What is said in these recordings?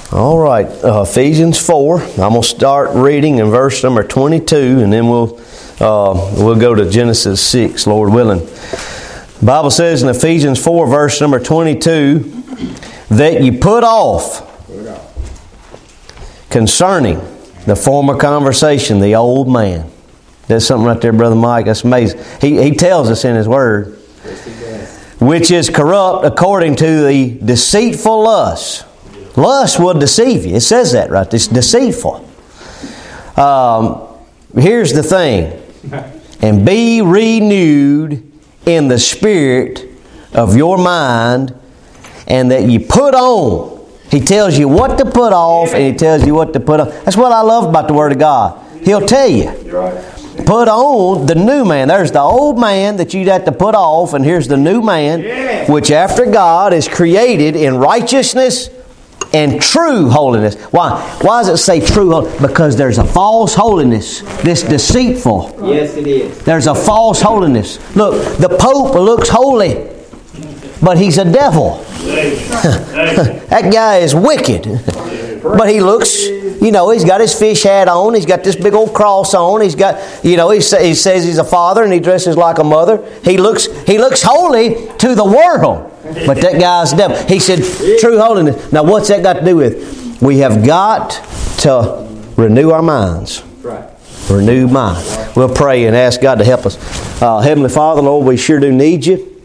All right, Ephesians 4. I'm going to start reading in verse number 22, and then we'll go to Genesis 6, Lord willing. The Bible says in Ephesians 4, verse number 22, that you put off concerning the former conversation, the old man. That's something right there, Brother Mike. That's amazing. He tells us in His Word, which is corrupt according to the deceitful lust. Lust will deceive you. It says that right. It's deceitful. Here's the thing. And be renewed in the spirit of your mind, and that you put on. He tells you what to put off, and He tells you what to put on. That's what I love about the Word of God. He'll tell you. Put on the new man. There's the old man that you'd have to put off, and here's the new man, which after God is created in righteousness and true holiness. Why? Why does it say true holiness? Because there's a false holiness. This deceitful. Yes, it is. There's a false holiness. Look, the Pope looks holy, but he's a devil. That guy is wicked. But he looks, he's got his fish hat on. He's got this big old cross on. He's got, he says he's a father and he dresses like a mother. He looks holy to the world. But that guy's the devil. He said, true holiness. Now, what's that got to do with? We have got to renew our minds. Right. Renew mind. We'll pray and ask God to help us. Heavenly Father, Lord, we sure do need You.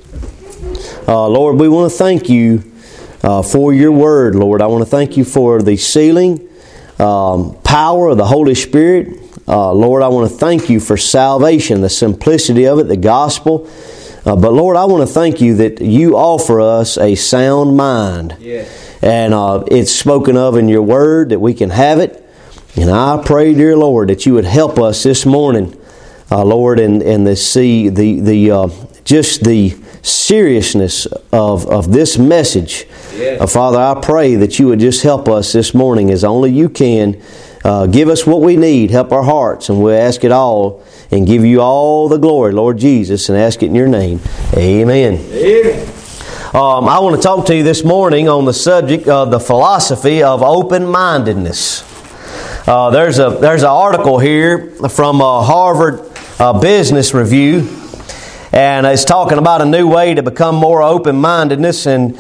Lord, we want to thank You for Your Word, Lord. I want to thank You for the sealing power of the Holy Spirit. Lord, I want to thank You for salvation, the simplicity of it, the gospel. But Lord, I want to thank You that You offer us a sound mind. Yes. And it's spoken of in Your Word that we can have it. And I pray, dear Lord, that You would help us this morning, Lord, and see just the seriousness of this message. Yes. Father, I pray that You would just help us this morning as only You can. Give us what we need. Help our hearts. And we'll ask it all and give You all the glory, Lord Jesus, and ask it in Your name. Amen. Amen. I want to talk to you this morning on the subject of the philosophy of open-mindedness. There's an article here from Harvard Business Review, and it's talking about a new way to become more open-mindedness, and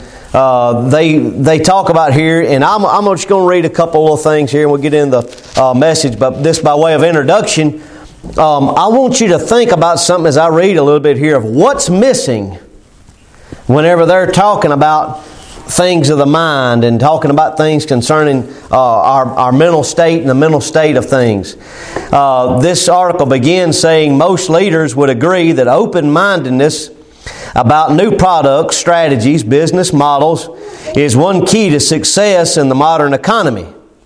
they talk about here, and I'm just going to read a couple little things here, and we'll get into the message, but this by way of introduction. I want you to think about something as I read a little bit here of what's missing whenever they're talking about things of the mind and talking about things concerning our mental state and the mental state of things. This article begins saying most leaders would agree that open-mindedness about new products, strategies, business models is one key to success in the modern economy.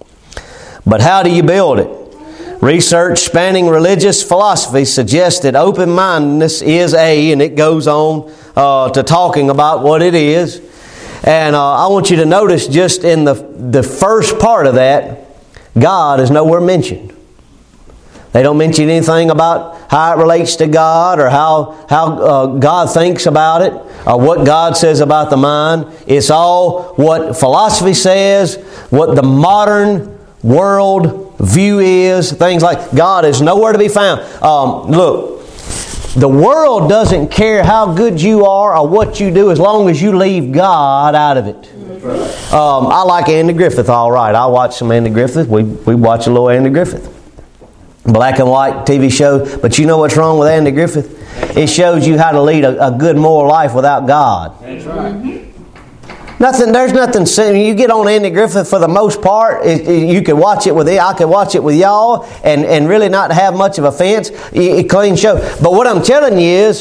But how do you build it? Research spanning religious philosophy suggests that open-mindedness is and it goes on to talking about what it is. And I want you to notice just in the first part of that, God is nowhere mentioned. They don't mention anything about how it relates to God or how God thinks about it or what God says about the mind. It's all what philosophy says, what the modern world view is, things like God is nowhere to be found. Look, the world doesn't care how good you are or what you do as long as you leave God out of it. I like Andy Griffith, all right. I watch some Andy Griffith. We watch a little Andy Griffith. Black and white TV show. But you know what's wrong with Andy Griffith? It shows you how to lead a good moral life without God. That's right. There's nothing. You get on Andy Griffith for the most part. You could watch it with I could watch it with y'all and really not have much of offense. It clean show. But what I'm telling you is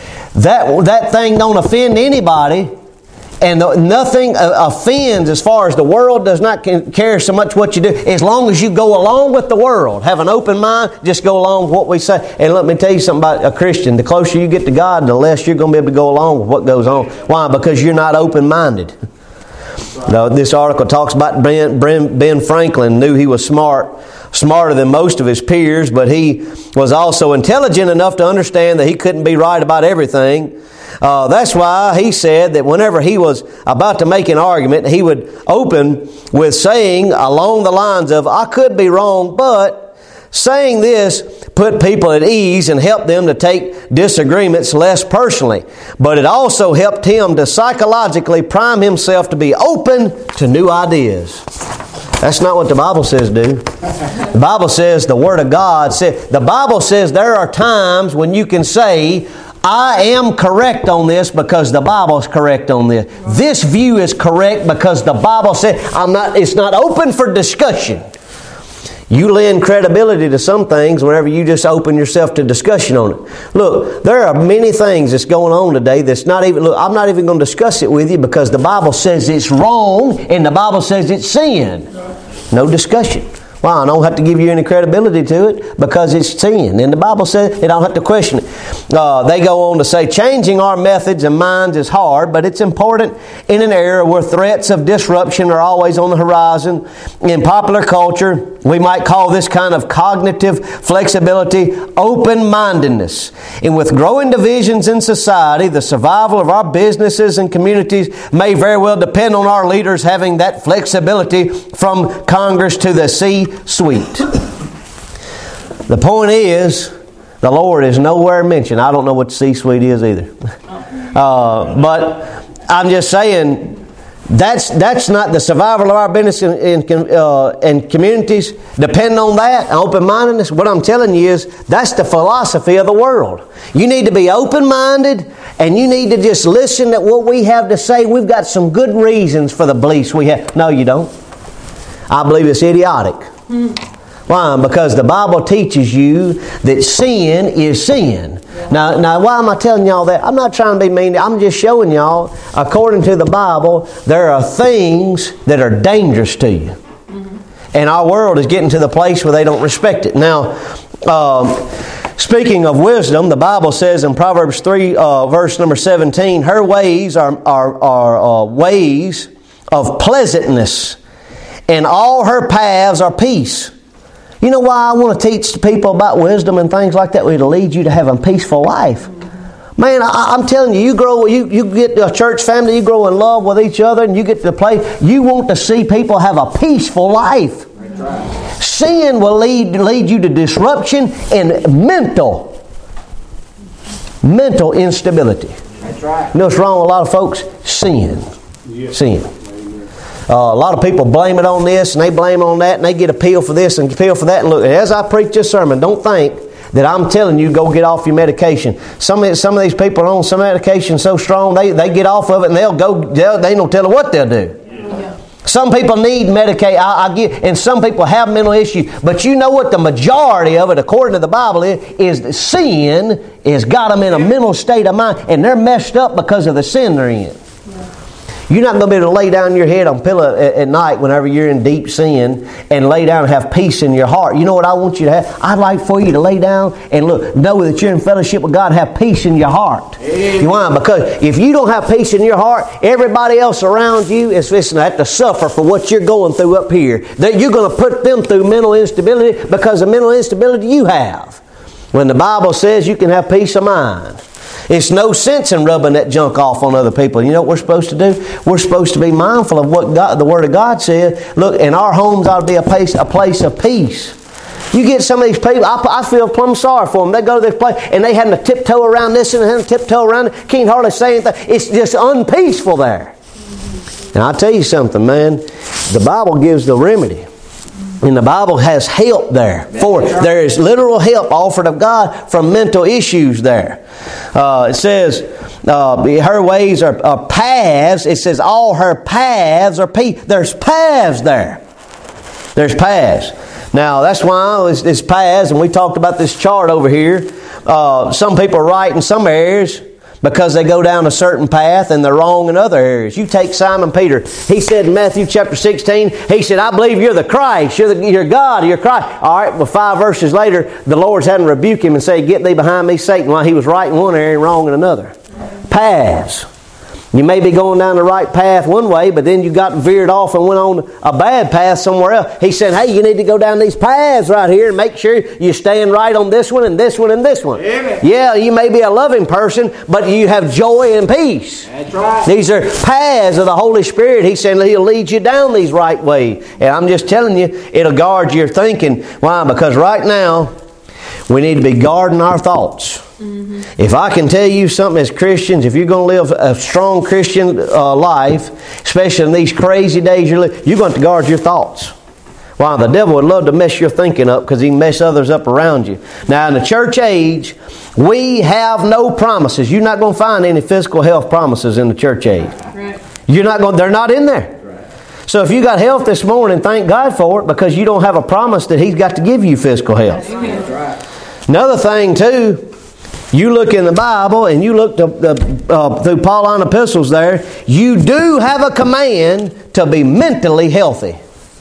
that thing don't offend anybody, and nothing offends as far as the world does not care so much what you do. As long as you go along with the world, have an open mind, just go along with what we say. And let me tell you something about a Christian. The closer you get to God, the less you're going to be able to go along with what goes on. Why? Because you're not open-minded. Now, this article talks about Ben Franklin knew he was smarter than most of his peers, but he was also intelligent enough to understand that he couldn't be right about everything. That's why he said that whenever he was about to make an argument, he would open with saying along the lines of, I could be wrong, but saying this put people at ease and helped them to take disagreements less personally. But it also helped him to psychologically prime himself to be open to new ideas. That's not what the Bible says, dude. The Bible says, the Word of God says, the Bible says there are times when you can say, I am correct on this because the Bible is correct on this. This view is correct because the Bible said, it's not open for discussion. You lend credibility to some things whenever you just open yourself to discussion on it. Look, there are many things that's going on today that's not even, I'm not even going to discuss it with you because the Bible says it's wrong and the Bible says it's sin. No discussion. Well, I don't have to give you any credibility to it because it's sin. And the Bible says I don't have to question it. They go on to say, changing our methods and minds is hard, but it's important in an era where threats of disruption are always on the horizon. In popular culture, we might call this kind of cognitive flexibility open-mindedness. And with growing divisions in society, the survival of our businesses and communities may very well depend on our leaders having that flexibility from Congress to the C-suite. The point is, the Lord is nowhere mentioned. I don't know what the C-suite is either. But I'm just saying, that's not the survival of our business and communities. Depend on that, open-mindedness. What I'm telling you is, that's the philosophy of the world. You need to be open-minded, and you need to just listen to what we have to say. We've got some good reasons for the beliefs we have. No, you don't. I believe it's idiotic. Why? Because the Bible teaches you that sin is sin. Now, why am I telling y'all that? I'm not trying to be mean. I'm just showing y'all, according to the Bible, there are things that are dangerous to you. And our world is getting to the place where they don't respect it. Now, speaking of wisdom, the Bible says in Proverbs 3, verse number 17, her ways are ways of pleasantness, and all her paths are peace. You know why I want to teach people about wisdom and things like that? It'll lead you to have a peaceful life. Man, I'm telling you, you get a church family, you grow in love with each other, and you get to the place, you want to see people have a peaceful life. Sin will lead you to disruption and mental instability. That's right. You know what's wrong with a lot of folks? Sin. Sin. A lot of people blame it on this and they blame it on that, and they get a pill for this and a pill for that. And look, as I preach this sermon, don't think that I'm telling you go get off your medication. Some of these people are on some medication so strong they get off of it and they don't tell them what they'll do. Yeah. Some people need medication, and some people have mental issues. But you know what the majority of it, according to the Bible, is that sin has got them in a mental state of mind, and they're messed up because of the sin they're in. You're not going to be able to lay down your head on pillow at night whenever you're in deep sin and lay down and have peace in your heart. You know what I want you to have? I'd like for you to lay down and know that you're in fellowship with God and have peace in your heart. You why? Because if you don't have peace in your heart, everybody else around you is going to have to suffer for what you're going through up here. That you're going to put them through mental instability because of mental instability you have. When the Bible says you can have peace of mind. It's no sense in rubbing that junk off on other people. You know what we're supposed to do? We're supposed to be mindful of what the Word of God says. Look, in our homes ought to be a place of peace. You get some of these people, I feel plumb sorry for them. They go to this place and they having to tiptoe around this and having to tiptoe around it. Can't hardly say anything. It's just unpeaceful there. And I'll tell you something, man. The Bible gives the remedy. And the Bible has help there. There is literal help offered of God from mental issues there. It says, her ways are paths. It says all her paths are peace. There's paths there. There's paths. Now, that's why it's paths, and we talked about this chart over here. Some people are right in some areas because they go down a certain path and they're wrong in other areas. You take Simon Peter. He said in Matthew chapter 16, he said, I believe you're the Christ. You're God. You're Christ. All right, well, 5 verses later, the Lord's had to rebuke him and say, get thee behind me, Satan, while he was right in one area and wrong in another. Paths. You may be going down the right path one way, but then you got veered off and went on a bad path somewhere else. He said, hey, you need to go down these paths right here and make sure you're staying right on this one and this one and this one. Amen. Yeah, you may be a loving person, but you have joy and peace. That's right. These are paths of the Holy Spirit. He said He'll lead you down these right ways. And I'm just telling you, it'll guard your thinking. Why? Because right now, we need to be guarding our thoughts. Mm-hmm. If I can tell you something as Christians, if you're going to live a strong Christian life, especially in these crazy days you're going to guard your thoughts. Why? The devil would love to mess your thinking up because he can mess others up around you. Now, in the church age, we have no promises. You're not going to find any physical health promises in the church age. Right. They're not in there. Right. So if you got health this morning, thank God for it, because you don't have a promise that He's got to give you physical health. That's right. Another thing too, you look in the Bible and you look through Pauline epistles there, you do have a command to be mentally healthy.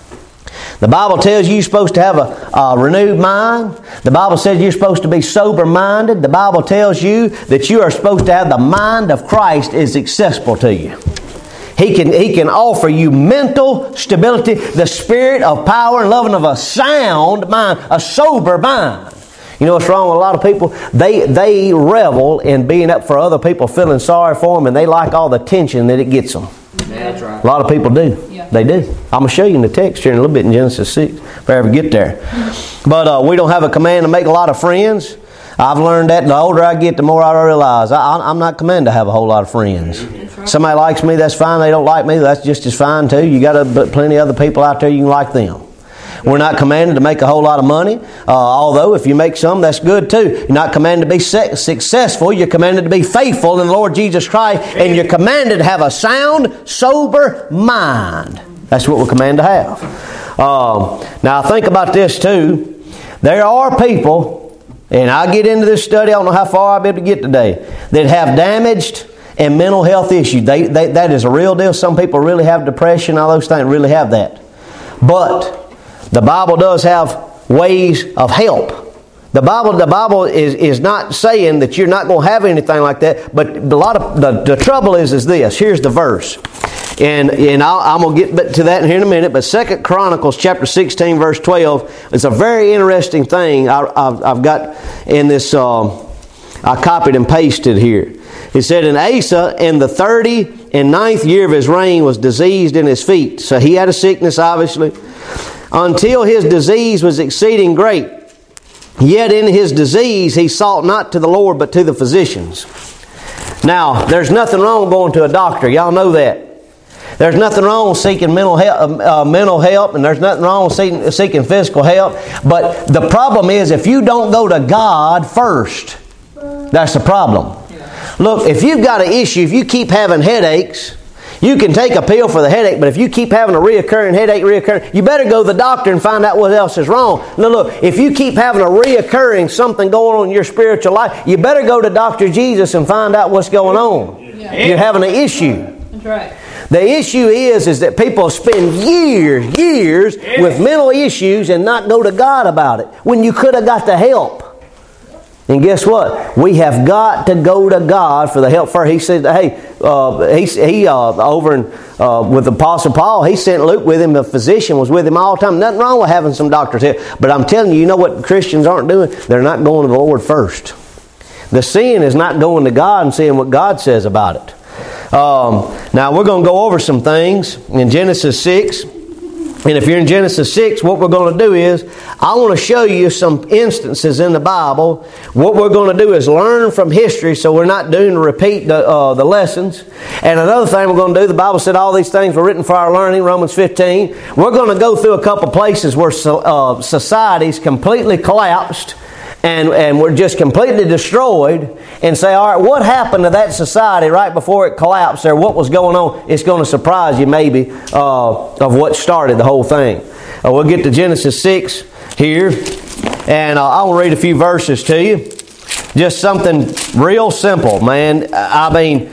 The Bible tells you you're supposed to have a renewed mind. The Bible says you're supposed to be sober-minded. The Bible tells you that you are supposed to have the mind of Christ is accessible to you. He can offer you mental stability, the spirit of power and love, and of a sound mind, a sober mind. You know what's wrong with a lot of people? They revel in being up for other people, feeling sorry for them, and they like all the attention that it gets them. That's right. A lot of people do. Yeah. They do. I'm going to show you in the text here in a little bit in Genesis 6, if I ever get there. But we don't have a command to make a lot of friends. I've learned that the older I get, the more I realize I'm not commanded to have a whole lot of friends. Right. Somebody likes me, that's fine. They don't like me, that's just as fine too. You got plenty of other people out there you can like them. We're not commanded to make a whole lot of money, although if you make some, that's good too. You're not commanded to be successful. You're commanded to be faithful in the Lord Jesus Christ, and you're commanded to have a sound, sober mind. That's what we're commanded to have. Now, think about this too. There are people, and I get into this study, I don't know how far I'll be able to get today, that have damaged and mental health issues. That is a real deal. Some people really have depression, all those things really have that. But the Bible does have ways of help. The Bible is not saying that you're not going to have anything like that, but a lot of the trouble is this. Here's the verse. And I'm going to get to that here in a minute, but 2 Chronicles chapter 16 verse 12 is a very interesting thing I've got in this, I copied and pasted here. It said, and Asa in the 39th year of his reign was diseased in his feet. So he had a sickness obviously. Until his disease was exceeding great. Yet in his disease he sought not to the Lord but to the physicians. Now, there's nothing wrong going to a doctor. Y'all know that. There's nothing wrong with seeking mental help, and there's nothing wrong with seeking physical help. But the problem is if you don't go to God first, that's the problem. Look, if you've got an issue, if you keep having headaches, you can take a pill for the headache, but if you keep having a reoccurring headache, you better go to the doctor and find out what else is wrong. Now look, if you keep having a reoccurring something going on in your spiritual life, you better go to Dr. Jesus and find out what's going on. Yeah. You're having an issue. That's right. The issue is that people spend years with mental issues and not go to God about it when you could have got the help. And guess what? We have got to go to God for the help first. He said, hey, over with the Apostle Paul, he sent Luke with him. The physician was with him all the time. Nothing wrong with having some doctors here. But I'm telling you, you know what Christians aren't doing? They're not going to the Lord first. The sin is not going to God and seeing what God says about it. Now, we're going to go over some things in Genesis 6. And if you're in Genesis 6, what we're going to do is, I want to show you some instances in the Bible. What we're going to do is learn from history so we're not doing to repeat the lessons. And another thing we're going to do, the Bible said all these things were written for our learning, Romans 15. We're going to go through a couple places where societies completely collapsed and were just completely destroyed, and say, all right, what happened to that society right before it collapsed there? What was going on? It's going to surprise you maybe of what started the whole thing. We'll get to Genesis 6 here, and I will read a few verses to you. Just something real simple, man. I mean,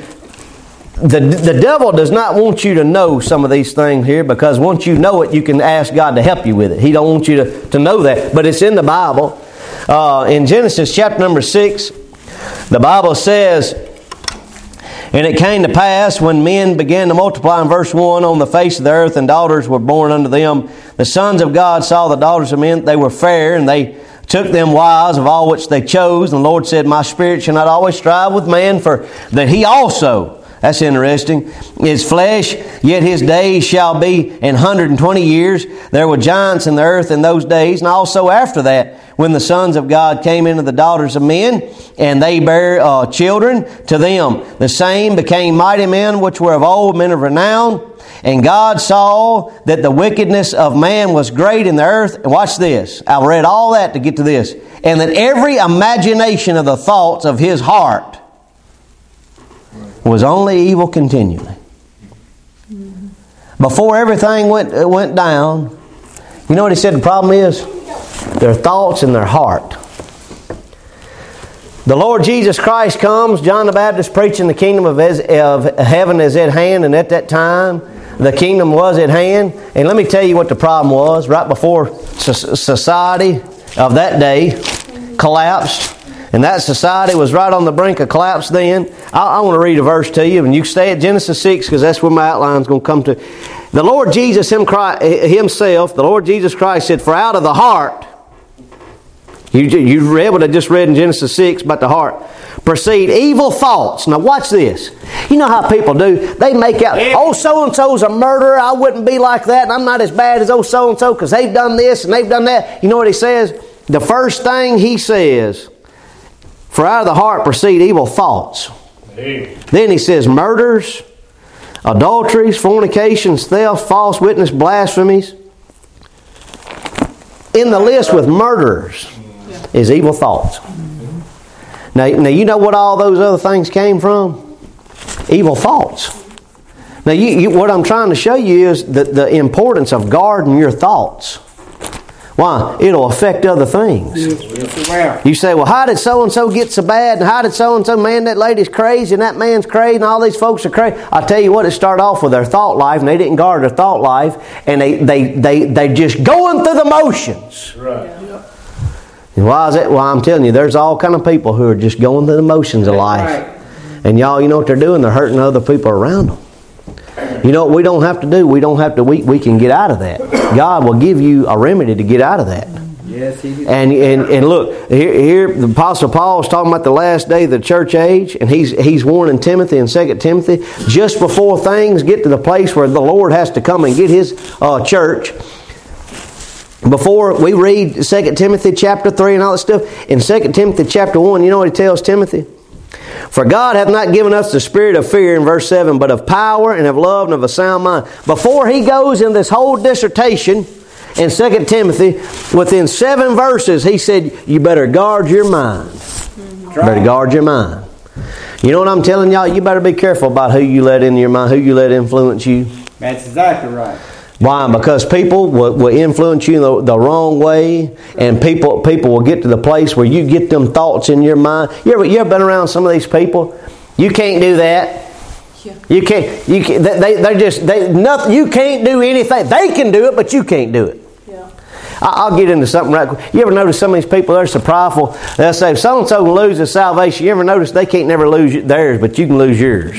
the devil does not want you to know some of these things here, because once you know it, you can ask God to help you with it. He don't want you to know that, but it's in the Bible. In Genesis chapter number 6, the Bible says, And it came to pass, when men began to multiply, in verse 1, on the face of the earth, and daughters were born unto them, the sons of God saw the daughters of men, they were fair, and they took them wives of all which they chose. And the Lord said, My spirit shall not always strive with man, for that he also, that's interesting, is flesh, yet his days shall be 120 years. There were giants in the earth in those days, and also after that, when the sons of God came into the daughters of men, and they bare children to them. The same became mighty men, which were of old, men of renown. And God saw that the wickedness of man was great in the earth. And watch this. I read all that to get to this. And that every imagination of the thoughts of his heart was only evil continually. Before everything went down, you know what he said the problem is? Their thoughts and their heart. The Lord Jesus Christ comes, John the Baptist preaching the kingdom of heaven is at hand, and at that time the kingdom was at hand. And let me tell you what the problem was. Right before society of that day collapsed, and that society was right on the brink of collapse then. I want to read a verse to you, and you can stay at Genesis 6 because that's where my outline's going to come to. The Lord Jesus himself, the Lord Jesus Christ said, for out of the heart, you read what I just read in Genesis 6 about the heart, proceed evil thoughts. Now watch this. You know how people do. They make out, oh, so-and-so's a murderer. I wouldn't be like that. And I'm not as bad as oh, so-and-so because they've done this and they've done that. You know what he says? The first thing he says, for out of the heart proceed evil thoughts. Then he says murders, adulteries, fornications, thefts, false witness, blasphemies. In the list with murderers is evil thoughts. Now you know what all those other things came from? Evil thoughts. Now what I'm trying to show you is the importance of guarding your thoughts. Why? It'll affect other things. You say, well, how did so-and-so get so bad? And how did so-and-so, man, that lady's crazy and that man's crazy and all these folks are crazy. I tell you what, it started off with their thought life and they didn't guard their thought life and they just going through the motions. Right. And why is that? Well, I'm telling you, there's all kind of people who are just going through the motions of life. Right. And y'all, you know what they're doing? They're hurting other people around them. You know what we don't have to do? We can get out of that. God will give you a remedy to get out of that. Yes, He will. And look, here the Apostle Paul is talking about the last day of the church age, and he's warning Timothy in 2 Timothy, just before things get to the place where the Lord has to come and get His church. Before we read 2 Timothy chapter 3 and all that stuff, in 2 Timothy chapter 1, you know what he tells Timothy? For God hath not given us the spirit of fear, in verse 7, but of power and of love and of a sound mind. Before he goes in this whole dissertation in 2 Timothy, within 7 verses, he said, you better guard your mind. You better guard your mind. You know what I'm telling y'all? You better be careful about who you let into your mind, who you let influence you. That's exactly right. Why? Because people will influence you the wrong way, and people will get to the place where you get them thoughts in your mind. You ever been around some of these people? You can't do that. Yeah. You can't. Nothing. You can't do anything. They can do it, but you can't do it. Yeah. I'll get into something right quick. You ever notice some of these people? They're so pryful. They'll say, so and so can lose his salvation. You ever notice they can't never lose theirs, but you can lose yours.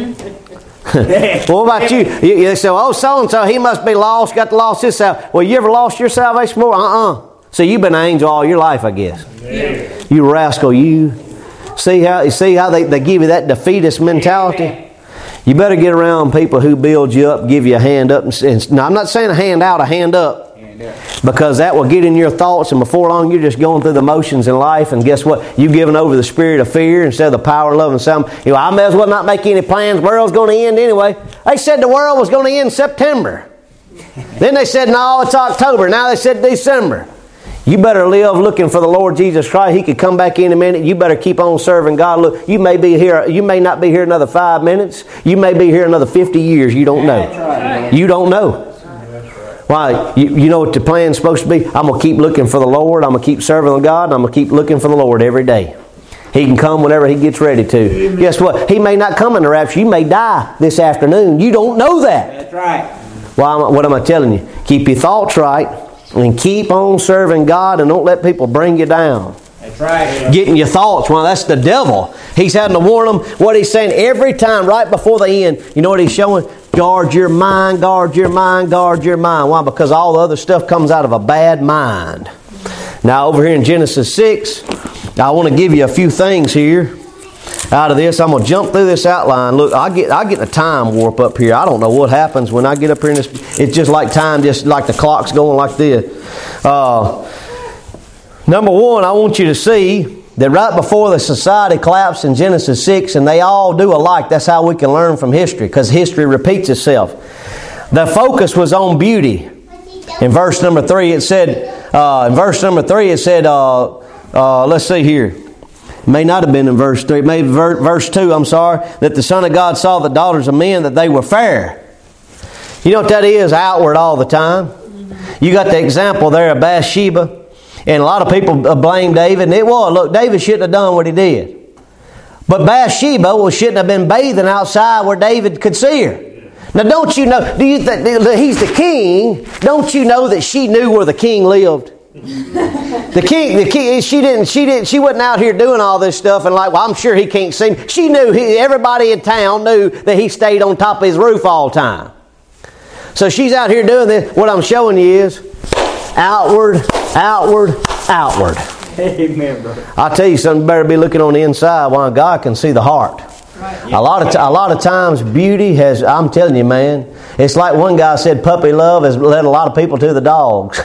What about you? You say, oh, so-and-so, he must be lost, got to lost his salvation. Well, you ever lost your salvation before? So you've been an angel all your life, I guess. Yeah. You rascal, you. See how they give you that defeatist mentality? Amen. You better get around people who build you up, give you a hand up. Now, I'm not saying a hand out, a hand up. Because that will get in your thoughts, and before long you're just going through the motions in life, and guess what? You've given over the spirit of fear instead of the power, love, and sound. I may as well not make any plans. The world's going to end anyway. They said the world was going to end in September. Then they said, no, it's October. Now they said December. You better live looking for the Lord Jesus Christ. He could come back in a minute. You better keep on serving God. Look, you may not be here another 5 minutes. You may be here another 50 years. You don't know. You don't know. Why? You know what the plan's supposed to be? I'm going to keep looking for the Lord. I'm going to keep serving God. And I'm going to keep looking for the Lord every day. He can come whenever He gets ready to. Amen. Guess what? He may not come in the rapture. You may die this afternoon. You don't know that. That's right. What am I telling you? Keep your thoughts right and keep on serving God, and don't let people bring you down. That's right. Getting your thoughts. Well, that's the devil. He's having to warn them. What he's saying every time, right before the end, you know what he's showing? Guard your mind, guard your mind, guard your mind. Why? Because all the other stuff comes out of a bad mind. Now, over here in Genesis 6, I want to give you a few things here out of this. I'm going to jump through this outline. Look, I get in a time warp up here. I don't know what happens when I get up here in this. It's just like time, just like the clock's going like this. Number one, I want you to see that right before the society collapsed in Genesis 6, and they all do alike. That's how we can learn from history, because history repeats itself. The focus was on beauty. In verse number 3, it said, let's see here. It may not have been in verse 3. Maybe verse 2, I'm sorry. That the Son of God saw the daughters of men, that they were fair. You know what that is? Outward all the time. You got the example there of Bathsheba. And a lot of people blame David. And it was. Look, David shouldn't have done what he did. But Bathsheba shouldn't have been bathing outside where David could see her. Now, don't you know, do you think he's the king? Don't you know that she knew where the king lived? The king, she wasn't out here doing all this stuff and like, well, I'm sure he can't see me. She knew, everybody in town knew that he stayed on top of his roof all the time. So she's out here doing this. What I'm showing you is outward, outward, outward. Amen, brother. I'll tell you something, better be looking on the inside while God can see the heart. Right. A lot of times beauty has, I'm telling you, man, it's like one guy said, puppy love has led a lot of people to the dogs.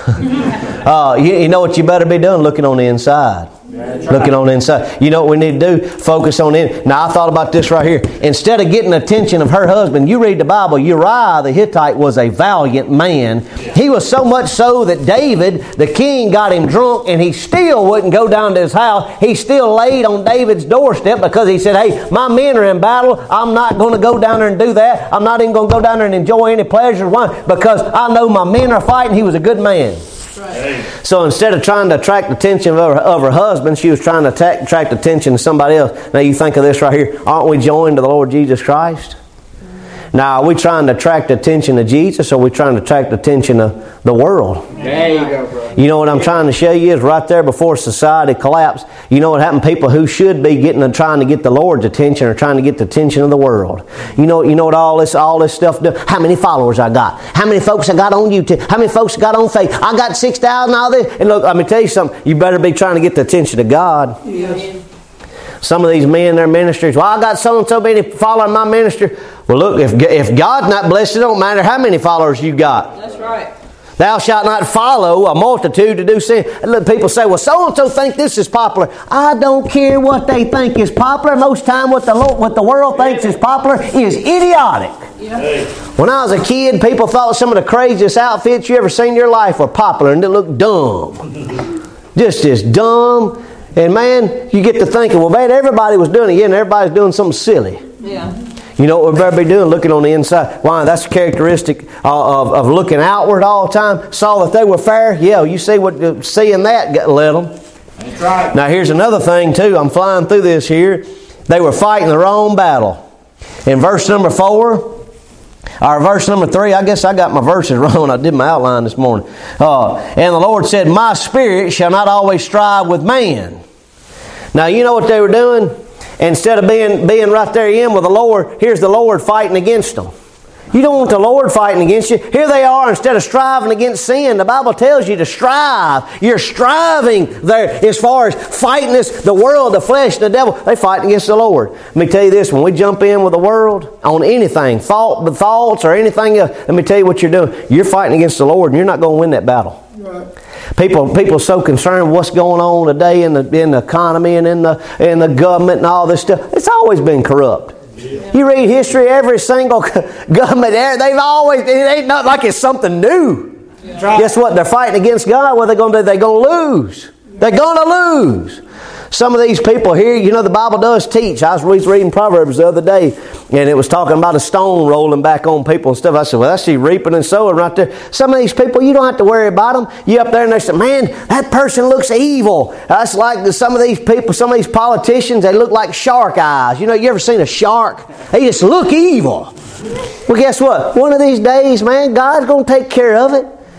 You know what you better be doing? Looking on the inside. That's Looking right. on the inside. You know what we need to do? Focus on it. Now, I thought about this right here. Instead of getting the attention of her husband, you read the Bible, Uriah the Hittite was a valiant man. He was so much so that David, the king, got him drunk, and he still wouldn't go down to his house. He still laid on David's doorstep because he said, hey, my men are in battle. I'm not going to go down there and do that. I'm not even going to go down there and enjoy any pleasure. Why? Because I know my men are fighting. He was a good man. Right. So instead of trying to attract the attention of her husband, she was trying to attract attention to somebody else. Now you think of this right here. Aren't we joined to the Lord Jesus Christ? Now, are we trying to attract attention to Jesus, or are we trying to attract attention to the world? There you go, brother. You know what I'm trying to show you is right there before society collapsed. You know what happened? People who should be trying to get the Lord's attention are trying to get the attention of the world. You know what all this stuff do? How many followers I got? How many folks I got on YouTube? How many folks I got on Facebook? I got 6,000 all this. And look, let me tell you something. You better be trying to get the attention of God. Yes. Some of these men in their ministries, well, I got so and so many following my ministry. Well, look, if God's not blessed, it don't matter how many followers you got. That's right. Thou shalt not follow a multitude to do sin. And people say, well, so-and-so think this is popular. I don't care what they think is popular. Most time what the world thinks is popular is idiotic. Yeah. When I was a kid, people thought some of the craziest outfits you ever seen in your life were popular, and they looked dumb. Just as dumb. And man, you get to thinking, well, man, everybody was doing it. Yeah, and everybody's doing something silly. Yeah. You know what we better be doing? Looking on the inside. Why? That's a characteristic of looking outward all the time. Saw that they were fair. Yeah, you see what seeing that led them. That's right. Now here's another thing too. I'm flying through this here. They were fighting the wrong battle. In verse number 4, or verse number 3, I guess I got my verses wrong when I did my outline this morning. And the Lord said, my spirit shall not always strive with man. Now you know what they were doing? Instead of being right there in with the Lord, here's the Lord fighting against them. You don't want the Lord fighting against you. Here they are, instead of striving against sin, the Bible tells you to strive. You're striving there as far as fighting the world, the flesh, the devil. They fight against the Lord. Let me tell you this, when we jump in with the world on anything, thoughts or anything else, let me tell you what you're doing. You're fighting against the Lord, and you're not going to win that battle. Right. People are so concerned with what's going on today in the economy and in the government and all this stuff. It's always been corrupt. Yeah. You read history, every single government there, it ain't not like it's something new. Yeah. Guess what? They're fighting against God. What are they going to do? They're going to lose. They're going to lose. Some of these people here, you know, the Bible does teach. I was reading Proverbs the other day, and it was talking about a stone rolling back on people and stuff. I said, well, that's you reaping and sowing right there. Some of these people, you don't have to worry about them. You up there and they say, man, that person looks evil. That's like some of these people, some of these politicians, they look like shark eyes. You know, you ever seen a shark? They just look evil. Well, guess what? One of these days, man, God's going to take care of it.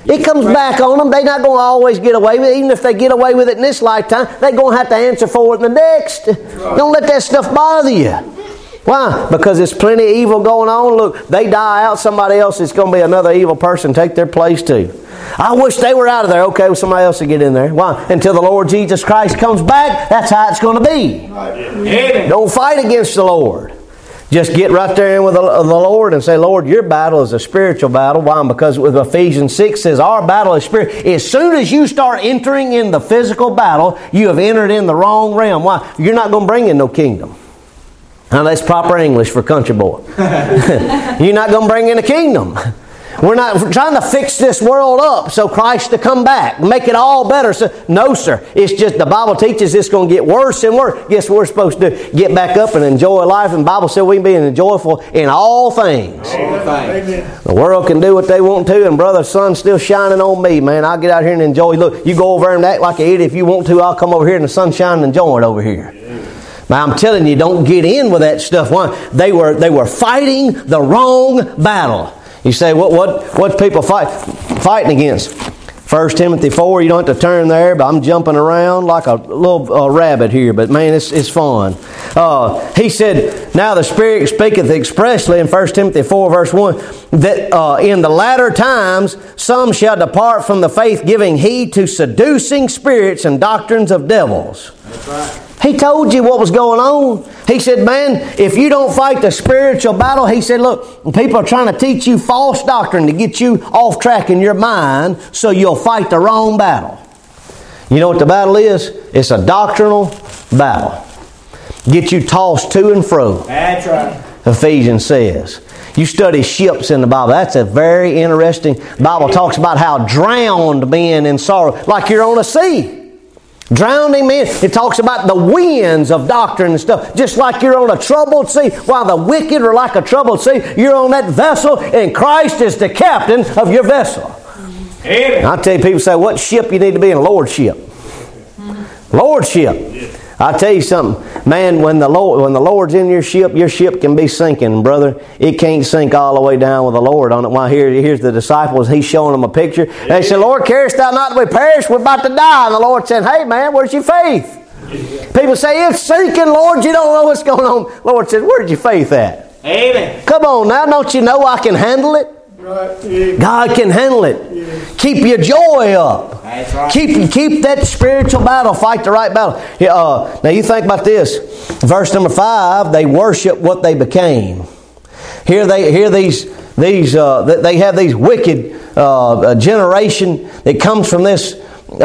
It comes back on them. They're not going to always get away with it. Even if they get away with it in this lifetime, they're going to have to answer for it in the next. Don't let that stuff bother you. Why? Because there's plenty of evil going on. Look, they die out, somebody else is going to be another evil person take their place too. I wish they were out of there. Okay, well, somebody else will get in there. Why? Until the Lord Jesus Christ comes back, that's how it's going to be. Don't fight against the Lord. Just get right there in with the Lord and say, Lord, your battle is a spiritual battle. Why? Because with Ephesians 6 says our battle is spiritual. As soon as you start entering in the physical battle, you have entered in the wrong realm. Why? You're not going to bring in no kingdom. Now that's proper English for country boy. You're not going to bring in a kingdom. We're trying to fix this world up so Christ to come back, make it all better. So, no, sir. It's just the Bible teaches it's going to get worse and worse. Guess what we're supposed to do? Get back up and enjoy life. And the Bible said we can be joyful in all things. Amen. The world can do what they want to, and brother, sun's still shining on me, man. I'll get out here and enjoy. Look, you go over there and act like an idiot if you want to. I'll come over here and the sun's shining and enjoy it over here. Now, I'm telling you, don't get in with that stuff. Why? They were fighting the wrong battle. You say, what people fighting against? 1 Timothy 4, you don't have to turn there, but I'm jumping around like a little rabbit here, but man, it's fun. He said, now the Spirit speaketh expressly in 1 Timothy 4 verse 1, that in the latter times some shall depart from the faith, giving heed to seducing spirits and doctrines of devils. That's right. He told you what was going on. He said, man, if you don't fight the spiritual battle, he said, look, people are trying to teach you false doctrine to get you off track in your mind so you'll fight the wrong battle. You know what the battle is? It's a doctrinal battle. Get you tossed to and fro. That's right. Ephesians says. You study ships in the Bible. That's a very interesting. The Bible talks about how drowned men in sorrow, like you're on a sea. Drowning men. It talks about the winds of doctrine and stuff. Just like you're on a troubled sea. While the wicked are like a troubled sea, you're on that vessel and Christ is the captain of your vessel. Amen. I tell you, people say, what ship you need to be in? Lordship. Lordship. I tell you something, man, when the Lord's in your ship can be sinking, brother. It can't sink all the way down with the Lord on it. Why, here's the disciples, he's showing them a picture. They said, Lord, carest thou not that we perish? We're about to die. And the Lord said, hey man, where's your faith? People say, it's sinking, Lord, you don't know what's going on. The Lord said, where's your faith at? Amen. Come on now, don't you know I can handle it? Right. God can handle it. Yeah. Keep your joy up. That's right. Keep that spiritual battle. Fight the right battle. Now you think about this. Verse number 5. They worship what they became. They have these wicked generation that comes from this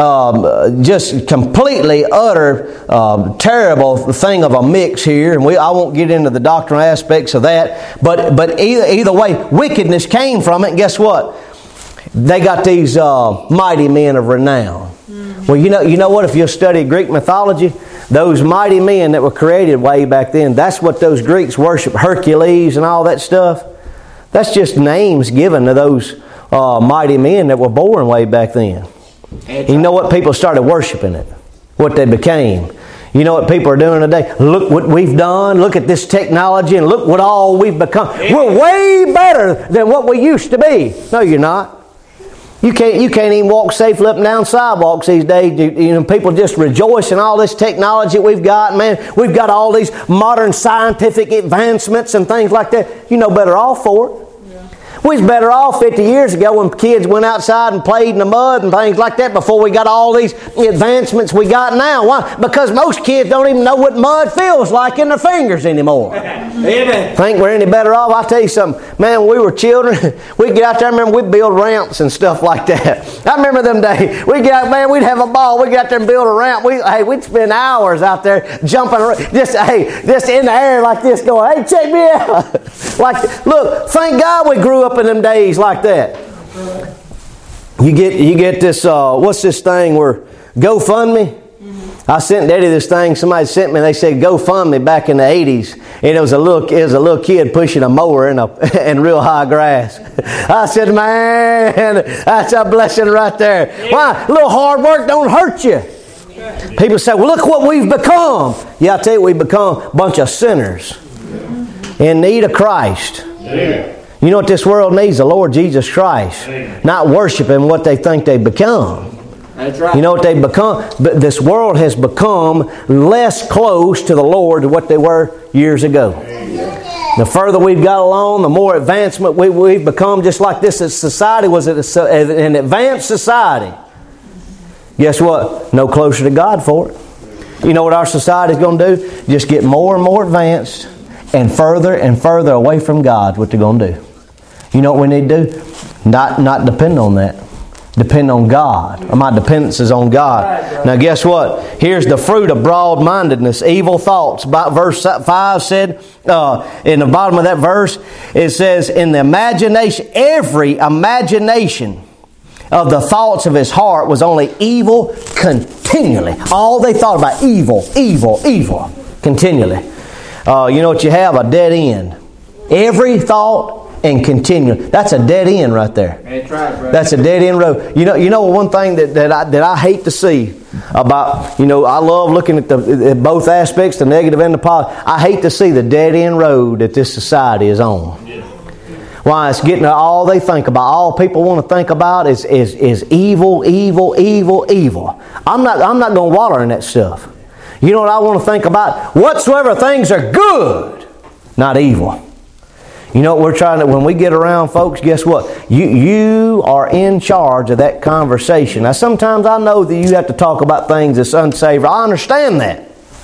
just completely utter terrible thing of a mix here, and I won't get into the doctrinal aspects of that, but either way, wickedness came from it, and guess what? They got these mighty men of renown. Well, you know what? If you study Greek mythology, those mighty men that were created way back then, that's what those Greeks worship. Hercules and all that stuff. That's just names given to those mighty men that were born way back then. You know what? People started worshiping it. What they became. You know what people are doing today? Look what we've done. Look at this technology and look what all we've become. We're way better than what we used to be. No, you're not. You can't even walk safely up and down sidewalks these days. You know, people just rejoice in all this technology we've got. Man, we've got all these modern scientific advancements and things like that. You're no better off for it. We was better off 50 years ago when kids went outside and played in the mud and things like that before we got all these advancements we got now. Why? Because most kids don't even know what mud feels like in their fingers anymore. Amen. Think we're any better off? I'll tell you something. Man, when we were children, we'd get out there, I remember we'd build ramps and stuff like that. I remember them days. We'd get out, man, we'd have a ball. We'd get out there and build a ramp. We'd spend hours out there jumping around, just in the air like this going, hey, check me out. Look, thank God we grew up in them days like that. You get this what's this thing where GoFundMe? I sent Eddie this thing. Somebody sent me. They said GoFundMe back in the 80s, and it was a little kid pushing a mower in real high grass. I said, man, that's a blessing right there. Why? A little hard work don't hurt you. People say, well, look what we've become. Yeah, I tell you, we've become a bunch of sinners in need of Christ. Yeah. You know what this world needs? The Lord Jesus Christ. Not worshiping what they think they become. That's right. You know what they've become? But this world has become less close to the Lord than what they were years ago. The further we've got along, the more advancement we've become. Just like this society was an advanced society. Guess what? No closer to God for it. You know what our society is going to do? Just get more and more advanced and further away from God. What they're going to do. You know what we need to do? Not depend on that. Depend on God. My dependence is on God. Now guess what? Here's the fruit of broad-mindedness. Evil thoughts. Verse 5 said, in the bottom of that verse, it says, in the imagination, every imagination of the thoughts of his heart was only evil continually. All they thought about, evil, evil, evil. Continually. You know what you have? A dead end. Every thought and continue. That's a dead end right there. That's right, brother. That's a dead end road. You know one thing that I hate to see about, I love looking at both aspects, the negative and the positive. I hate to see the dead end road that this society is on. Yeah. Why? It's getting all they think about. All people want to think about is evil, evil, evil, evil. I'm not going to waller in that stuff. You know what I want to think about? Whatsoever things are good, not evil. You know what we're trying to, when we get around folks, guess what? You are in charge of that conversation. Now sometimes I know that you have to talk about things that's unsavory. I understand that.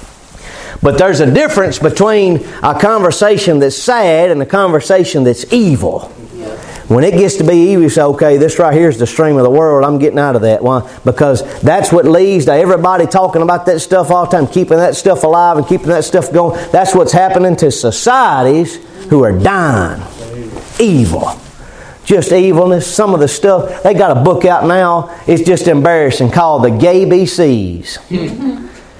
But there's a difference between a conversation that's sad and a conversation that's evil. When it gets to be evil, you say, okay, this right here is the stream of the world. I'm getting out of that. Why? Because that's what leads to everybody talking about that stuff all the time, keeping that stuff alive and keeping that stuff going. That's what's happening to societies who are dying. Evil. Just evilness. Some of the stuff, they got a book out now, it's just embarrassing, called The Gay BCs.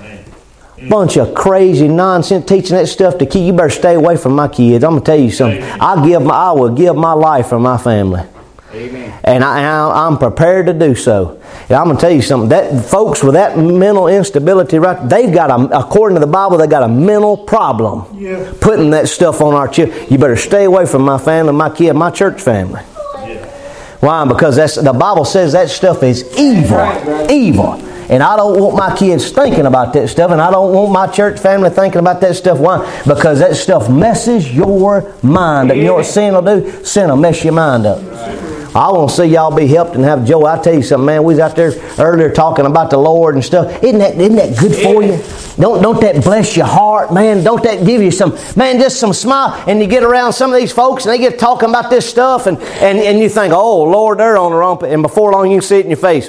Bunch of crazy nonsense teaching that stuff to kids. You better stay away from my kids. I'm going to tell you something. I will give my life for my family. Amen. And I'm prepared to do so. And I'm going to tell you something. That folks with that mental instability, right? They've got according to the Bible, they got a mental problem. Yeah. Putting that stuff on our children. You better stay away from my family, my kid, my church family. Yeah. Why? Because the Bible says that stuff is evil. Right. Evil. And I don't want my kids thinking about that stuff, and I don't want my church family thinking about that stuff. Why? Because that stuff messes your mind up. You know what sin will do? Sin will mess your mind up. I want to see y'all be helped and have joy. I tell you something, man. We was out there earlier talking about the Lord and stuff. Isn't that good for you? Don't that bless your heart, man? Don't that give you just some smile? And you get around some of these folks and they get talking about this stuff, and you think, oh Lord, they're on the wrong. And before long, you can see it in your face.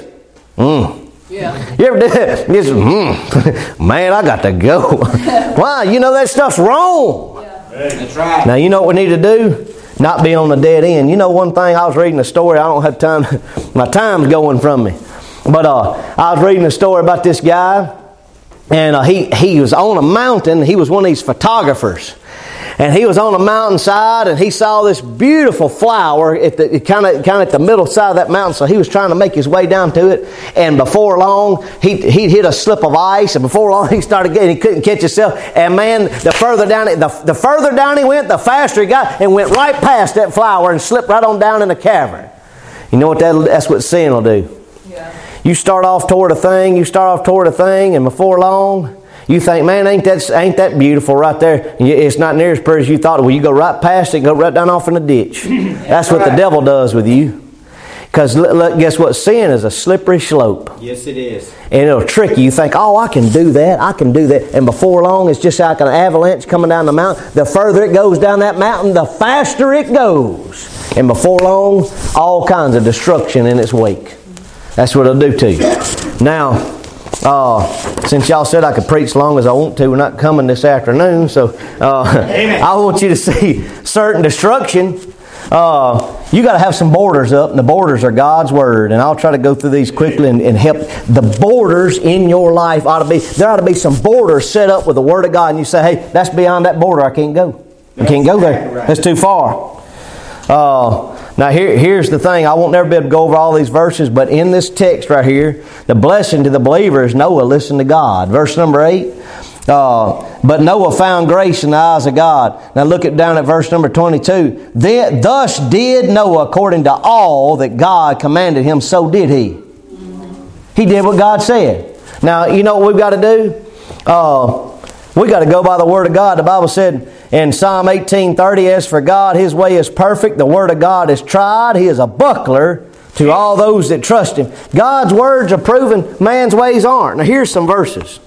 Yeah. You ever did it? Man, I got to go. Why? You know that stuff's wrong. Yeah. That's right. Now, you know what we need to do? Not be on the dead end. You know one thing, I was reading a story. I don't have time. My time's going from me. But I was reading a story about this guy. And he was on a mountain. He was one of these photographers. And he was on a mountainside, and he saw this beautiful flower kind of at the middle side of that mountain. So he was trying to make his way down to it. And before long, he hit a slip of ice. And before long, he couldn't catch himself. And man, the further down he went, the faster he got, and went right past that flower and slipped right on down in the cavern. You know what that's what sin will do. Yeah. You start off toward a thing, and before long, you think, man, ain't that beautiful right there? It's not near as pretty as you thought. Well, you go right past it and go right down off in the ditch. That's what the devil does with you. Because guess what? Sin is a slippery slope. Yes, it is. And it'll trick you. You think, oh, I can do that. And before long, it's just like an avalanche coming down the mountain. The further it goes down that mountain, the faster it goes. And before long, all kinds of destruction in its wake. That's what it'll do to you. Now, since y'all said I could preach as long as I want to, we're not coming this afternoon, so I want you to see certain destruction. You got to have some borders up, and the borders are God's Word. And I'll try to go through these quickly and help. The borders in your life there ought to be some borders set up with the Word of God. And you say, hey, that's beyond that border. I can't go. I can't go there. That's too far. Now here's the thing. I won't never be able to go over all these verses, but in this text right here, the blessing to the believer is Noah listened to God. Verse number 8, But Noah found grace in the eyes of God. Now look down at verse number 22. Thus did Noah according to all that God commanded him, so did he. He did what God said. Now, you know what we've got to do? We've got to go by the Word of God. The Bible said in Psalm 18:30, as for God, His way is perfect. The Word of God is tried. He is a buckler to all those that trust Him. God's words are proven, man's ways aren't. Now here's some verses.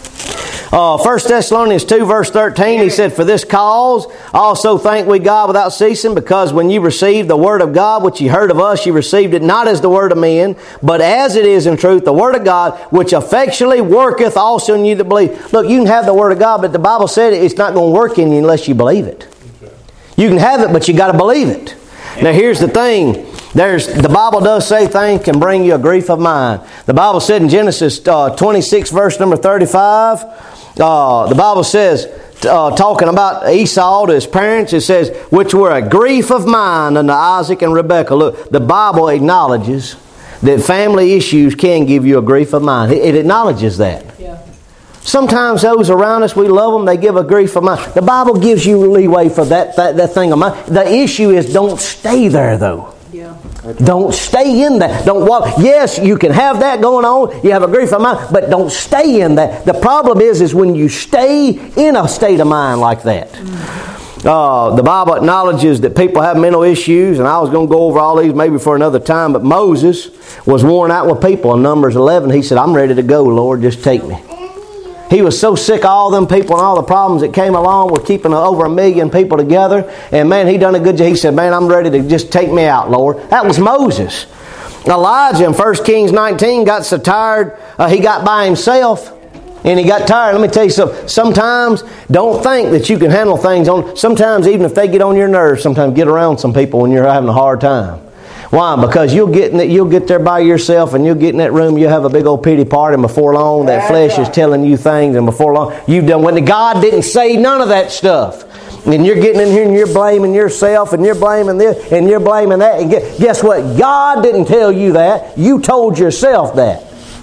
1 Thessalonians 2 verse 13, he said, for this cause also thank we God without ceasing, because when you received the word of God, which you heard of us, you received it not as the word of men, but as it is in truth, the word of God, which effectually worketh also in you that believe. Look, you can have the word of God, but the Bible said it's not going to work in you unless you believe it. You can have it, but you got to believe it. Now here's the thing. The Bible does say things can bring you a grief of mind. The Bible said in Genesis 26 verse number 35, the Bible says, talking about Esau to his parents, it says, which were a grief of mind unto Isaac and Rebekah. Look, the Bible acknowledges that family issues can give you a grief of mind. It acknowledges that. Yeah. Sometimes those around us, we love them, they give a grief of mind. The Bible gives you leeway for that thing of mind. The issue is don't stay there though. Yeah. Don't stay in that. Don't walk. Yes, you can have that going on. You have a grief of mind, but don't stay in that. The problem is when you stay in a state of mind like that. The Bible acknowledges that people have mental issues, and I was going to go over all these maybe for another time, but Moses was worn out with people. In Numbers 11, he said, I'm ready to go, Lord, just take me. He was so sick of all them people and all the problems that came along with keeping over 1 million people together. And man, he done a good job. He said, man, I'm ready to just take me out, Lord. That was Moses. Elijah in 1 Kings 19 got so tired, he got by himself. And he got tired. Let me tell you something. Sometimes don't think that you can handle things on. Sometimes even if they get on your nerves, sometimes get around some people when you're having a hard time. Why? Because you'll get there by yourself and you'll get in that room, you'll have a big old pity party, and before long that flesh is telling you things, and before long you've done when God didn't say none of that stuff. And you're getting in here and you're blaming yourself and you're blaming this and you're blaming that. And guess what? God didn't tell you that. You told yourself that.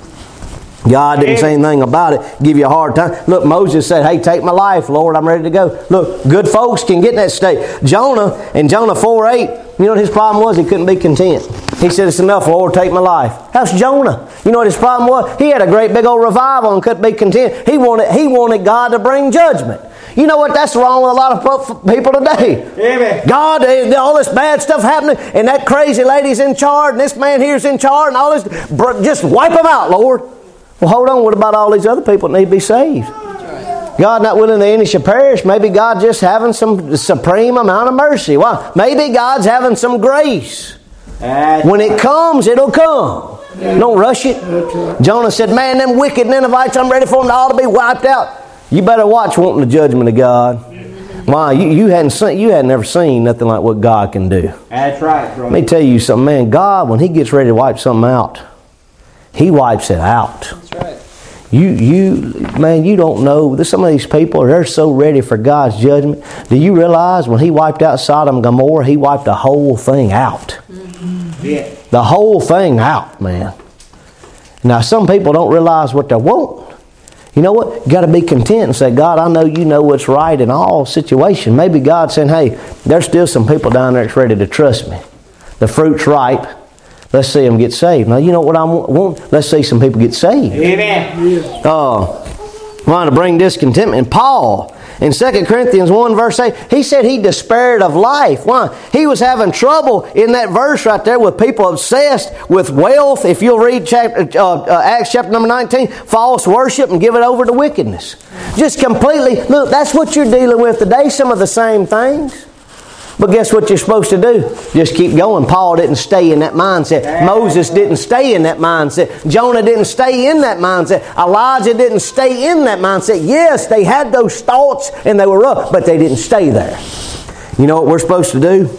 God didn't say anything about it, give you a hard time. Look, Moses said, hey, take my life, Lord, I'm ready to go. Look, good folks can get in that state. Jonah, in Jonah 4:8, you know what his problem was? He couldn't be content. He said, it's enough, Lord, take my life. That's Jonah. You know what his problem was? He had a great big old revival and couldn't be content. He wanted God to bring judgment. You know what? That's wrong with a lot of people today. Amen. God, all this bad stuff happening, and that crazy lady's in charge, and this man here's in charge, and all this, just wipe them out, Lord. Well, hold on. What about all these other people that need to be saved? God not willing that any should perish. Maybe God just having some supreme amount of mercy. Why? Maybe God's having some grace. When it comes, it'll come. Don't rush it. Jonah said, man, them wicked Ninevites, I'm ready for them to all to be wiped out. You better watch wanting the judgment of God. Why? You hadn't never seen nothing like what God can do. That's right, bro. Let me tell you something, man. God, when He gets ready to wipe something out, He wipes it out. That's right. You don't know. Some of these people, they're so ready for God's judgment. Do you realize when He wiped out Sodom and Gomorrah, He wiped the whole thing out? Mm-hmm. Yeah. The whole thing out, man. Now, some people don't realize what they want. You know what? You got to be content and say, God, I know You know what's right in all situations. Maybe God's saying, hey, there's still some people down there that's ready to trust Me. The fruit's ripe. Let's see them get saved. Now, you know what I want? Let's see some people get saved. Amen. Want to bring discontentment. And Paul, in 2 Corinthians 1 verse 8, he said he despaired of life. Why? He was having trouble in that verse right there with people obsessed with wealth. If you'll read Acts chapter number 19, false worship and give it over to wickedness. Just completely, look, that's what you're dealing with today. Some of the same things. But guess what you're supposed to do? Just keep going. Paul didn't stay in that mindset. Moses didn't stay in that mindset. Jonah didn't stay in that mindset. Elijah didn't stay in that mindset. Yes, they had those thoughts and they were rough, but they didn't stay there. You know what we're supposed to do?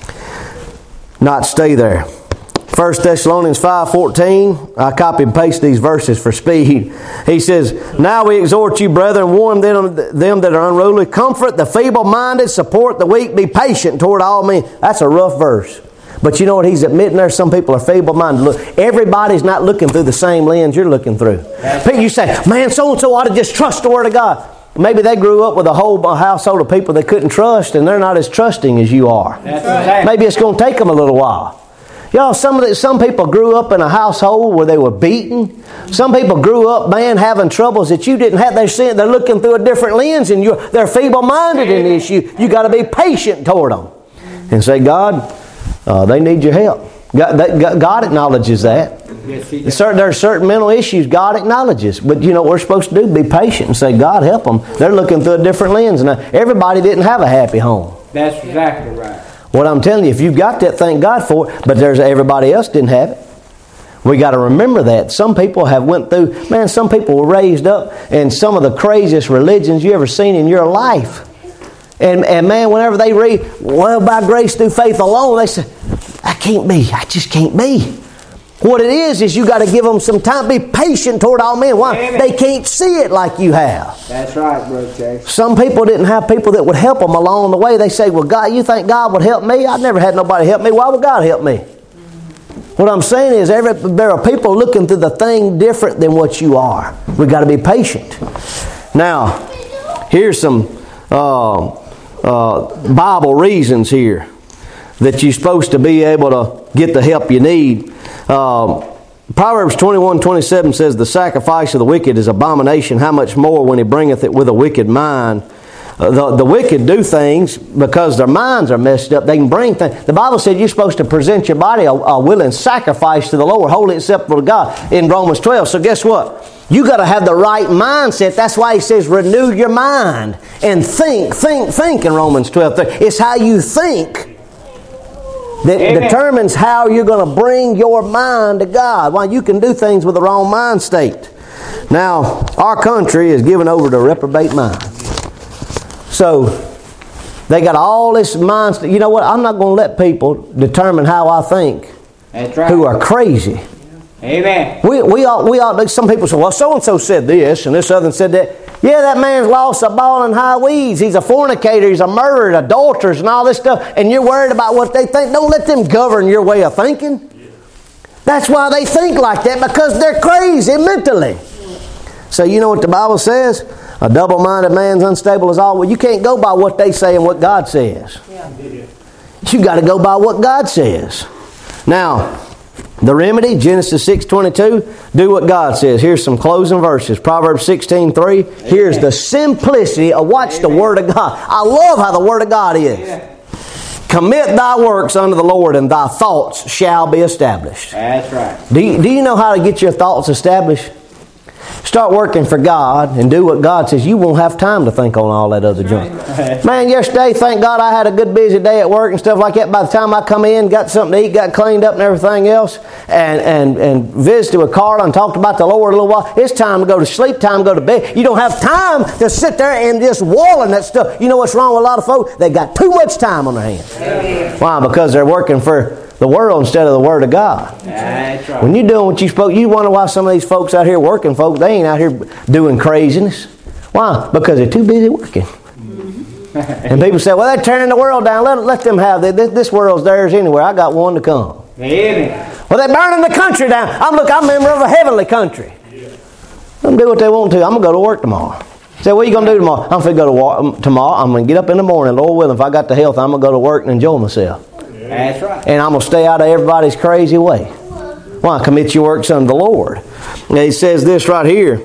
Not stay there. 1 Thessalonians 5:14, I copy and paste these verses for speed. He says, now we exhort you, brethren, warn them that are unruly, comfort the feeble-minded, support the weak, be patient toward all men. That's a rough verse. But you know what he's admitting there? Some people are feeble-minded. Look, everybody's not looking through the same lens you're looking through. You say, man, so-and-so ought to just trust the Word of God. Maybe they grew up with a whole household of people they couldn't trust, and they're not as trusting as you are. Maybe it's going to take them a little while. Y'all, some people grew up in a household where they were beaten. Some people grew up, man, having troubles that you didn't have. They're looking through a different lens, and they're feeble-minded in this. You got to be patient toward them and say, God, they need your help. God acknowledges that. There are certain mental issues God acknowledges. But you know what we're supposed to do? Be patient and say, God, help them. They're looking through a different lens. Now, everybody didn't have a happy home. That's exactly right. What I'm telling you, if you've got that, thank God for it. But everybody else didn't have it. We got to remember that. Some people have went through, man, some people were raised up in some of the craziest religions you ever seen in your life. And man, whenever they read, well, by grace through faith alone, they say, I just can't be. What it is you got to give them some time. Be patient toward all men. Why? Amen. They can't see it like you have. That's right, Brother Chase. Some people didn't have people that would help them along the way. They say, well, God, you think God would help me? I've never had nobody help me. Why would God help me? What I'm saying is there are people looking through the thing different than what you are. We've got to be patient. Now, here's some Bible reasons here that you're supposed to be able to get the help you need. Proverbs 21:27 says, the sacrifice of the wicked is abomination. How much more when he bringeth it with a wicked mind? The wicked do things because their minds are messed up. They can bring things. The Bible said you're supposed to present your body a willing sacrifice to the Lord, holy acceptable to God, in Romans 12. So guess what? You got to have the right mindset. That's why he says renew your mind and think in Romans 12. It's how you think that determines how you're going to bring your mind to God. Why, you can do things with the wrong mind state. Now, our country is given over to a reprobate mind. So, they got all this mind state. You know what? I'm not going to let people determine how I think. That's right. Who are crazy. Amen. We all, some people say, well, so-and-so said this, and this other said that. Yeah, that man's lost a ball in high weeds. He's a fornicator. He's a murderer, adulterers, and all this stuff. And you're worried about what they think. Don't let them govern your way of thinking. That's why they think like that, because they're crazy mentally. So you know what the Bible says? A double-minded man's unstable as all. Well, you can't go by what they say and what God says. You got to go by what God says. Now, the remedy, Genesis 6:22, do what God says. Here's some closing verses. Proverbs 16:3. Here's the simplicity of watch the Word of God. I love how the Word of God is. Commit thy works unto the Lord, and thy thoughts shall be established. That's right. Do you know how to get your thoughts established? Start working for God and do what God says. You won't have time to think on all that other junk. Man, yesterday, thank God I had a good busy day at work and stuff like that. By the time I come in, got something to eat, got cleaned up and everything else, and visited with Carla and talked about the Lord a little while. It's time to go to sleep, time to go to bed. You don't have time to sit there and just wall in that stuff. You know what's wrong with a lot of folks? They got too much time on their hands. Why? Because they're working for the world instead of the Word of God. That's right. When you're doing what you spoke, you wonder why some of these folks out here working, folks, they ain't out here doing craziness. Why? Because they're too busy working. And people say, well, they're tearing the world down. Let them have it. This world's theirs anyway. I got one to come. Amen. Well, they're burning the country down. I'm a member of a heavenly country. Let them do what they want to. I'm going to go to work tomorrow. Say, what are you going to do tomorrow? I'm going to go to work tomorrow. I'm going to get up in the morning, Lord willing. If I got the health, I'm going to go to work and enjoy myself. That's right. And I'm going to stay out of everybody's crazy way. Why? Commit your works unto the Lord. Now, he says this right here.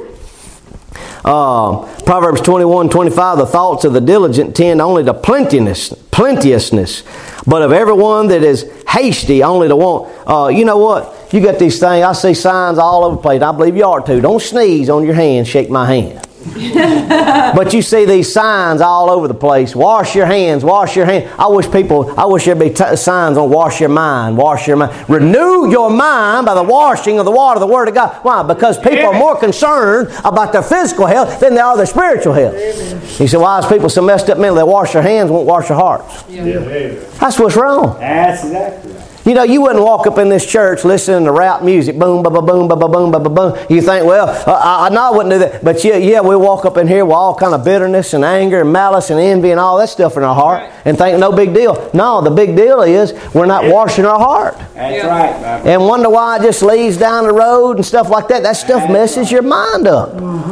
Proverbs 21:25, the thoughts of the diligent tend only to plenteousness, but of everyone that is hasty only to want. You know what? You got these things. I see signs all over the place. I believe you are too. Don't sneeze on your hand, shake my hand. But you see these signs all over the place. Wash your hands, wash your hands. I wish there'd be signs on wash your mind, wash your mind. Renew your mind by the washing of the water of the Word of God. Why? Because people are more concerned about their physical health than they are their spiritual health. You say, why is people so messed up mentally? They wash their hands, won't wash their hearts. That's what's wrong. That's exactly right. You know, you wouldn't walk up in this church listening to rap music, boom, ba ba boom, ba ba boom, ba ba boom. You think, well, no, I wouldn't do that. But yeah, we walk up in here with all kind of bitterness and anger and malice and envy and all that stuff in our heart and think no big deal. No, the big deal is we're not washing our heart. That's right, Bobby. And wonder why it just leads down the road and stuff like that. That stuff messes your mind up.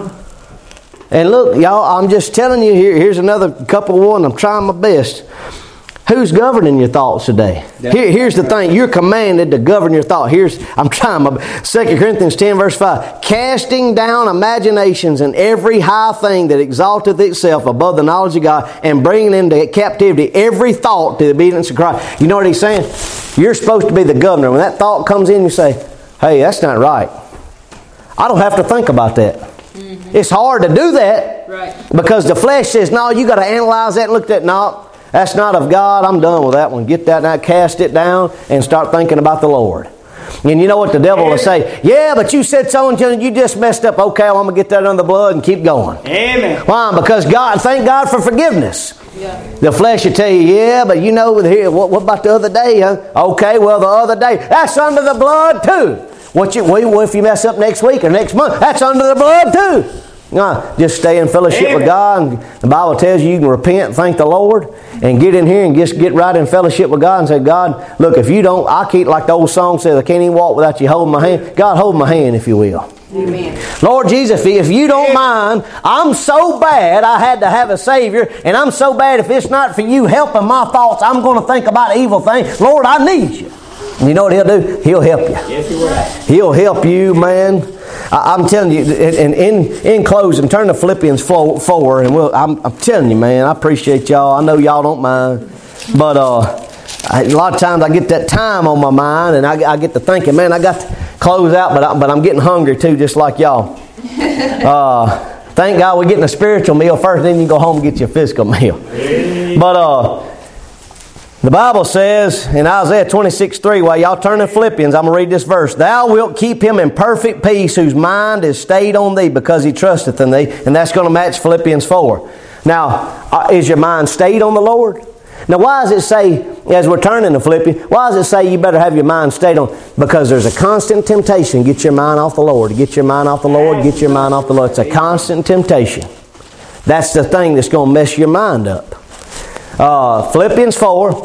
And look, y'all, I'm just telling you, here's another couple one. I'm trying my best. Who's governing your thoughts today? Here's the thing. You're commanded to govern your thought. I'm trying my 2 Corinthians 10 verse 5. Casting down imaginations and every high thing that exalteth itself above the knowledge of God, and bringing into captivity every thought to the obedience of Christ. You know what he's saying? You're supposed to be the governor. When that thought comes in, you say, hey, that's not right. I don't have to think about that. Mm-hmm. It's hard to do that. Right. Because the flesh says, no, you got to analyze that and look at that. No. That's not of God. I'm done with that one. Get that now, cast it down, and start thinking about the Lord. And you know what the devil will say? Yeah, but you said so and so, and you just messed up. Okay, well, I'm going to get that under the blood and keep going. Amen. Why? Because thank God for forgiveness. Yeah. The flesh will tell you, yeah, but you know, what about the other day? Huh? Okay, well, the other day, that's under the blood too. What if you mess up next week or next month? That's under the blood too. No, just stay in fellowship with God. And the Bible tells you can repent and thank the Lord and get in here and just get right in fellowship with God and say, God, look, if you don't, I keep, like the old song says, I can't even walk without you holding my hand. God, hold my hand if you will. Amen. Lord Jesus, if you don't mind, I'm so bad I had to have a Savior, and I'm so bad if it's not for you helping my thoughts, I'm going to think about evil things. Lord, I need you. And you know what He'll do? He'll help you. Yes, He will. He'll help you, man. I'm telling you, and in closing, turn to Philippians 4, and I'm telling you, man, I appreciate y'all. I know y'all don't mind, but a lot of times I get that time on my mind, and I get to thinking, man, I got to close out, but I'm getting hungry too, just like y'all. Thank God we're getting a spiritual meal first, then you go home and get your physical meal. But the Bible says in Isaiah 26:3, while y'all turn to Philippians, I'm going to read this verse. Thou wilt keep him in perfect peace whose mind is stayed on thee because he trusteth in thee. And that's going to match Philippians 4. Now, is your mind stayed on the Lord? Now, why does it say, as we're turning to Philippians, why does it say you better have your mind stayed on? Because there's a constant temptation. Get your mind off the Lord. Get your mind off the Lord. Get your mind off the Lord. It's a constant temptation. That's the thing that's going to mess your mind up. Philippians 4.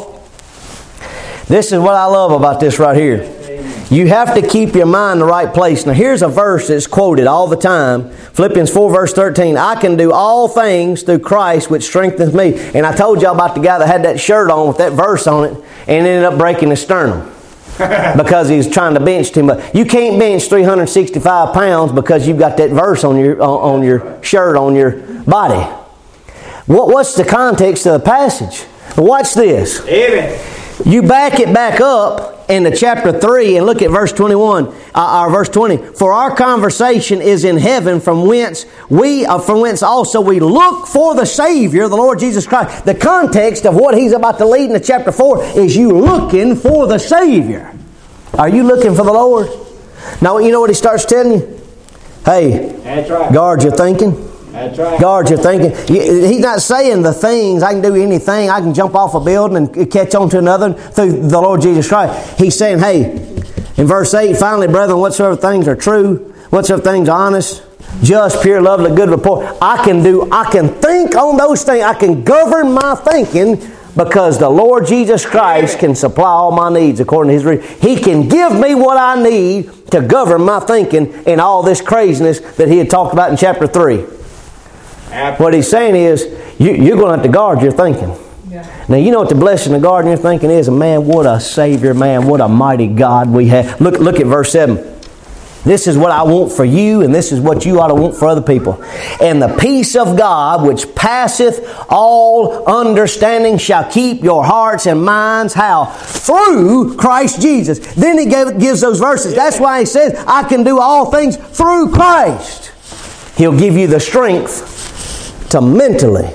This is what I love about this right here. You have to keep your mind in the right place. Now here's a verse that's quoted all the time. Philippians 4 verse 13. I can do all things through Christ which strengthens me. And I told y'all about the guy that had that shirt on with that verse on it and ended up breaking his sternum. Because he's trying to bench too much. You can't bench 365 pounds because you've got that verse on your shirt on your body. What's the context of the passage? Watch this. Amen. You back it back up into chapter 3 and look at verse 21, verse 20. For our conversation is in heaven, from whence also we look for the Savior, the Lord Jesus Christ. The context of what he's about to lead into chapter 4 is you looking for the Savior. Are you looking for the Lord? Now you know what he starts telling you? Hey, that's right. Guard your thinking. That's right. Guard your thinking. He's not saying the things, I can do anything, I can jump off a building and catch on to another through the Lord Jesus Christ. He's saying, hey, in verse 8, finally, brethren, whatsoever things are true, whatsoever things are honest, just, pure, lovely, good report. I can think on those things. I can govern my thinking because the Lord Jesus Christ can supply all my needs according to His riches. He can give me what I need to govern my thinking in all this craziness that He had talked about in chapter 3. What he's saying is, you're going to have to guard your thinking. Yeah. Now, you know what the blessing of guarding your thinking is? Man, what a Savior, man, what a mighty God we have. Look at verse 7. This is what I want for you, and this is what you ought to want for other people. And the peace of God, which passeth all understanding, shall keep your hearts and minds, how? Through Christ Jesus. Then he gives those verses. That's why he says, I can do all things through Christ. He'll give you the strength to mentally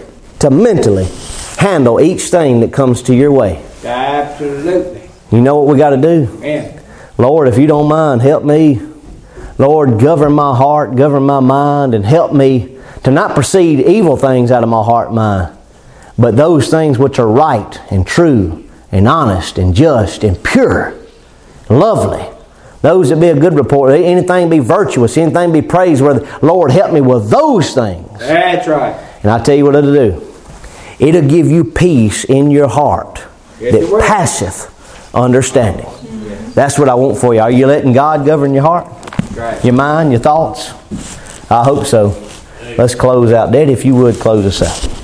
handle each thing that comes to your way. Absolutely. You know what we got to do? Yeah. Lord, if you don't mind, help me. Lord, govern my heart, govern my mind, and help me to not proceed evil things out of my heart and mind, but those things which are right and true and honest and just and pure. lovely. Those that be a good report. Anything be virtuous. Anything be praiseworthy. Lord, help me with those things. That's right. And I tell you what it'll do. It'll give you peace in your heart that passeth understanding. That's what I want for you. Are you letting God govern your heart? Right. Your mind, your thoughts? I hope so. Let's close out. Daddy, if you would, close us out.